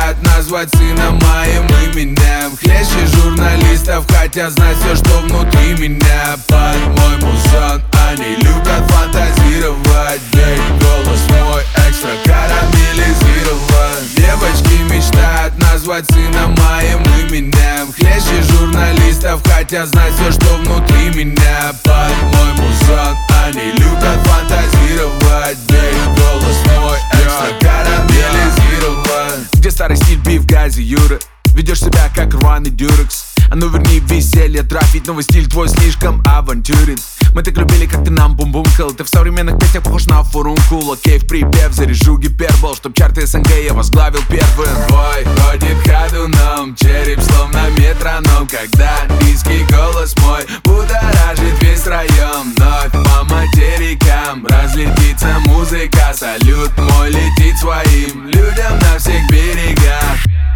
мечтают назвать сына моим именем. Хлеще журналистов хотят знать все, что внутри меня. По-моему, сон, они любят фантазировать, ведь голос мой экстра карамелизирован. Девочки мечтают назвать сына моим именем. Хлеще журналистов хотят знать все, что внутри меня. По-моему, сон, они любят фантазировать, ведь голос мой экстра карамелизирован. Где старый стиль, биф, гази, Юра? Ведешь себя как рваный дюрекс. А ну верни веселье, трафить, новый стиль твой слишком авантюрен. Мы так любили, как ты нам бум-бумкал. Ты в современных песнях похож на фурункул. Окей, в припев заряжу гипербол, чтоб чарты СНГ я возглавил первым. Бой ходит ходуном, череп словно метроном, когда низкий голос мой будоражит весь район. Вновь по материкам разлетится музыка. Салют мой летит своим людям на всех берегах.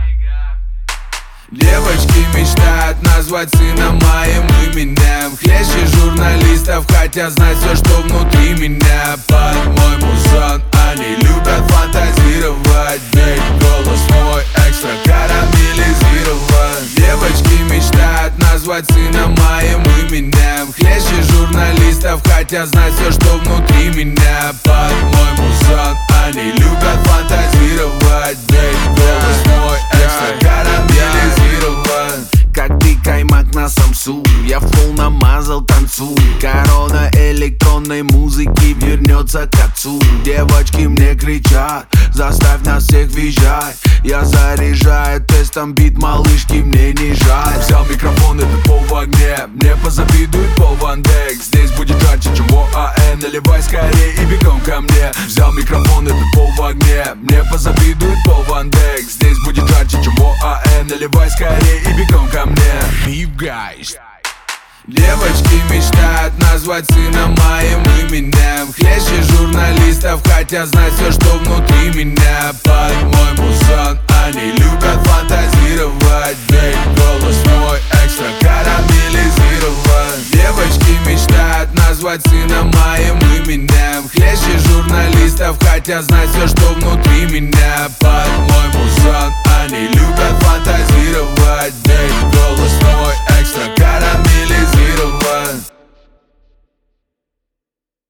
Девочки мечтают назвать сына моим именем. Хлеще журналистов хотят знать все, что внутри меня. По-моему, сон, они любят фантазировать, ведь голос мой экстра карамелизирован. Девочки мечтают назвать сына моим именем. Хлеще журналистов хотят знать все, что внутри меня. По-моему, сон, они любят фантазировать, ведь голос мой экстра карамелизирован. Как ты каймак на Самсу, я флоу намазал, танцуй. Корона электронной музыки вернется к отцу. Девочки мне кричат, заставь нас всех визжать. Я заряжаю тестом бит, малышки, мне не жаль. Взял микрофон, это пол в огне, мне позавидует пол Вандек. Здесь будет жарче, чем в ОАН, наливай скорее и бегом ко мне. Взял микрофон, это пол в огне, мне позавидует пол Вандек. Здесь будет жарче, чем в ОАН, наливай скорее и бегом ко мне. Beef Guys. Девочки мечтают назвать сына моим именем. Хлеще журналистов хотят знать все, что внутри меня. По-моему, сон, они любят фантазировать, ведь голос мой экстра карамелизирован. Девочки мечтают назвать сына моим именем. Хлеще журналистов хотят знать все, что внутри меня.